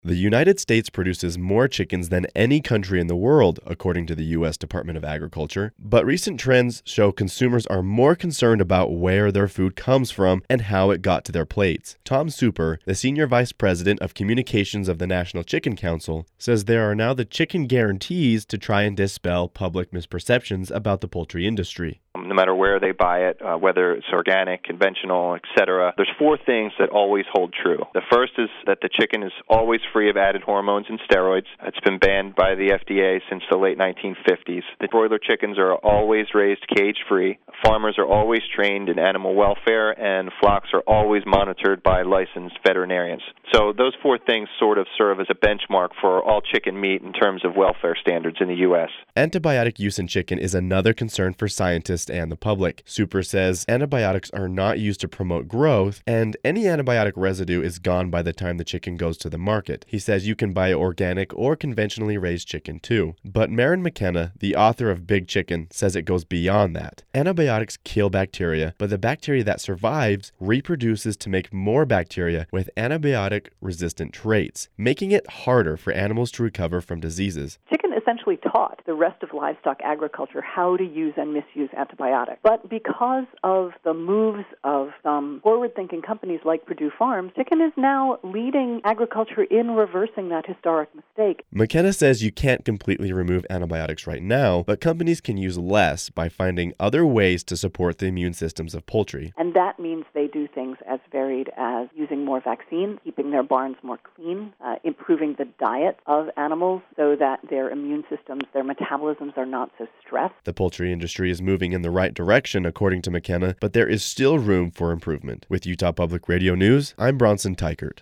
The United States produces more chickens than any country in the world, according to the U.S. Department of Agriculture. But recent trends show consumers are more concerned about where their food comes from and how it got to their plates. Tom Super, the Senior Vice President of Communications of the National Chicken Council, says there are now the chicken guarantees to try and dispel public misperceptions about the poultry industry. No matter where they buy it, whether it's organic, conventional, etc., there's four things that always hold true. The first is that the chicken is always free of added hormones and steroids. It's been banned by the FDA since the late 1950s. The broiler chickens are always raised cage-free. Farmers are always trained in animal welfare, and flocks are always monitored by licensed veterinarians. So those four things sort of serve as a benchmark for all chicken meat in terms of welfare standards in the U.S. Antibiotic use in chicken is another concern for scientists and the public. Super says antibiotics are not used to promote growth, and any antibiotic residue is gone by the time the chicken goes to the market. He says you can buy organic or conventionally raised chicken too. But Maren McKenna, the author of Big Chicken, says it goes beyond that. Antibiotics kill bacteria, but the bacteria that survives reproduces to make more bacteria with antibiotic-resistant traits, making it harder for animals to recover from diseases. Chicken essentially taught the rest of livestock agriculture how to use and misuse antibiotics. But because of the moves of some forward-thinking companies like Purdue Farms, chicken is now leading agriculture in reversing that historic mistake. McKenna says you can't completely remove antibiotics right now, but companies can use less by finding other ways to support the immune systems of poultry. And that means they do things as varied as using more vaccines, keeping their barns more clean, improving the diet of animals so that their immune systems, their metabolisms are not so stressed. The poultry industry is moving in the right direction, according to McKenna, but there is still room for improvement. With Utah Public Radio News, I'm Bronson Teichert.